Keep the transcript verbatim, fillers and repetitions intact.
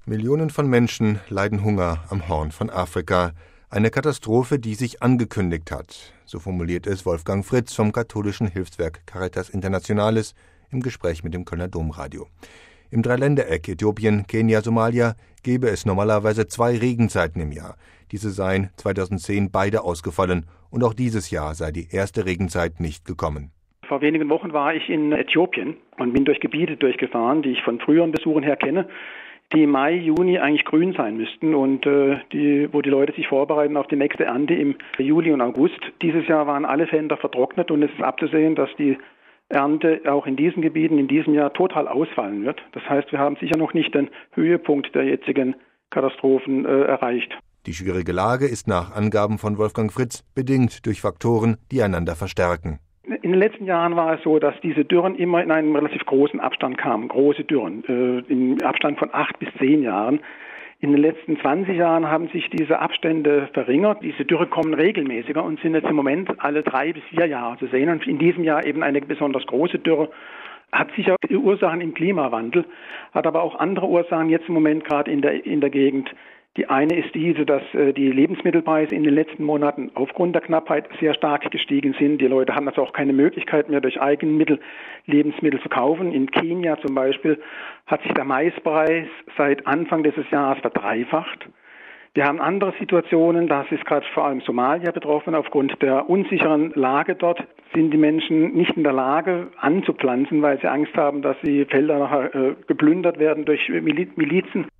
Millionen von Menschen leiden Hunger am Horn von Afrika. Eine Katastrophe, die sich angekündigt hat. So formuliert es Wolfgang Fritz vom katholischen Hilfswerk Caritas Internationalis im Gespräch mit dem Kölner Domradio. Im Dreiländereck Äthiopien, Kenia, Somalia gäbe es normalerweise zwei Regenzeiten im Jahr. Diese seien zweitausendzehn beide ausgefallen und auch dieses Jahr sei die erste Regenzeit nicht gekommen. Vor wenigen Wochen war ich in Äthiopien und bin durch Gebiete durchgefahren, die ich von früheren Besuchen her kenne, die im Mai, Juni eigentlich grün sein müssten und äh, die, wo die Leute sich vorbereiten auf die nächste Ernte im Juli und August. Dieses Jahr waren alle Felder vertrocknet und es ist abzusehen, dass die Ernte auch in diesen Gebieten in diesem Jahr total ausfallen wird. Das heißt, wir haben sicher noch nicht den Höhepunkt der jetzigen Katastrophen äh, erreicht. Die schwierige Lage ist nach Angaben von Wolfgang Fritz bedingt durch Faktoren, die einander verstärken. In den letzten Jahren war es so, dass diese Dürren immer in einem relativ großen Abstand kamen, große Dürren, äh, im Abstand von acht bis zehn Jahren. In den letzten zwanzig Jahren haben sich diese Abstände verringert. Diese Dürre kommen regelmäßiger und sind jetzt im Moment alle drei bis vier Jahre zu sehen. Und in diesem Jahr eben eine besonders große Dürre. Hat sicher Ursachen im Klimawandel, hat aber auch andere Ursachen jetzt im Moment gerade in der, in der Gegend. Die eine ist diese, dass äh, die Lebensmittelpreise in den letzten Monaten aufgrund der Knappheit sehr stark gestiegen sind. Die Leute haben also auch keine Möglichkeit mehr, durch eigene Mittel Lebensmittel zu kaufen. In Kenia zum Beispiel hat sich der Maispreis seit Anfang dieses Jahres verdreifacht. Wir haben andere Situationen, das ist gerade vor allem Somalia betroffen. Aufgrund der unsicheren Lage dort sind die Menschen nicht in der Lage anzupflanzen, weil sie Angst haben, dass die Felder nachher äh, geplündert werden durch Milizen.